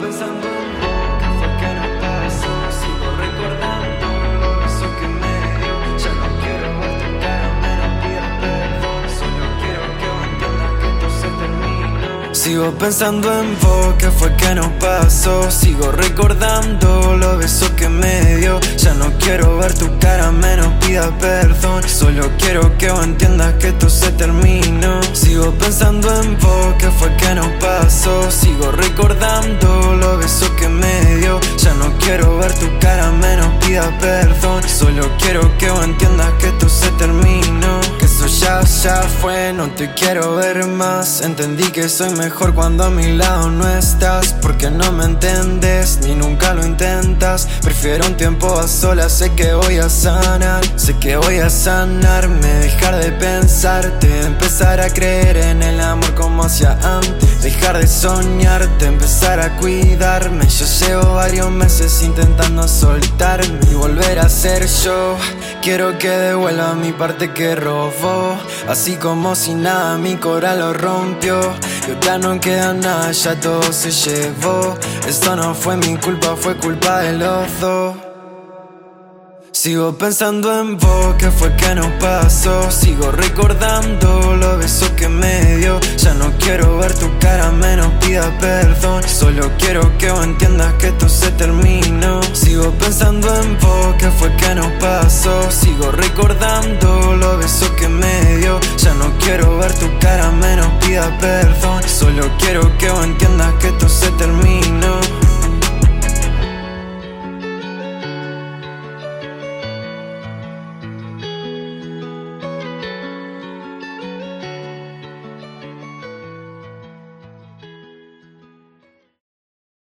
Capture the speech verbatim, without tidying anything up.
pensando en vos, ¿qué fue que nos pasó? Sigo recordando los besos que me dio. Ya no quiero ver tu cara, menos pidas perdón. Solo quiero que vos entiendas que esto se terminó. Sigo pensando en vos, ¿qué fue que nos pasó? Sigo recordando los besos que me dio. Ya no quiero ver tu cara, menos pidas perdón. Solo quiero que vos entiendas que esto se terminó. Sigo pensando en vos, ¿qué fue que nos pasó? Sigo recordando los besos que me dio. Ya no quiero ver tu cara, menos pidas perdón. Solo quiero que vos entiendas que esto se terminó. Que eso ya, ya fue, no te quiero ver más. Entendí que soy mejor cuando a mi lado no estás. Porque no me entiendes, ni nunca lo intentas. Prefiero un tiempo a solas, sé que voy a sanar. Sé que voy a sanarme, dejar de pensarte. Empezar a creer en el amor como hacía antes. Dejar de soñarte, empezar a cuidarme. Yo llevo varios meses intentando soltarme y volver a ser yo. Quiero que devuelva mi parte que robó. Así como si nada mi corazón lo rompió. Y ya no queda nada, ya todo se llevó. Esto no fue mi culpa, fue culpa de los dos. Sigo pensando en vos, ¿qué fue que nos pasó? Sigo recordando los besos que me dio. Ya no quiero ver tu cara, menos pidas perdón. Solo quiero que vos entiendas que esto se terminó. Sigo pensando en vos, ¿qué fue que nos pasó? Sigo recordando los besos que me dio. Ya no quiero ver tu cara, menos pidas perdón. Solo quiero que vos entiendas que esto se terminó.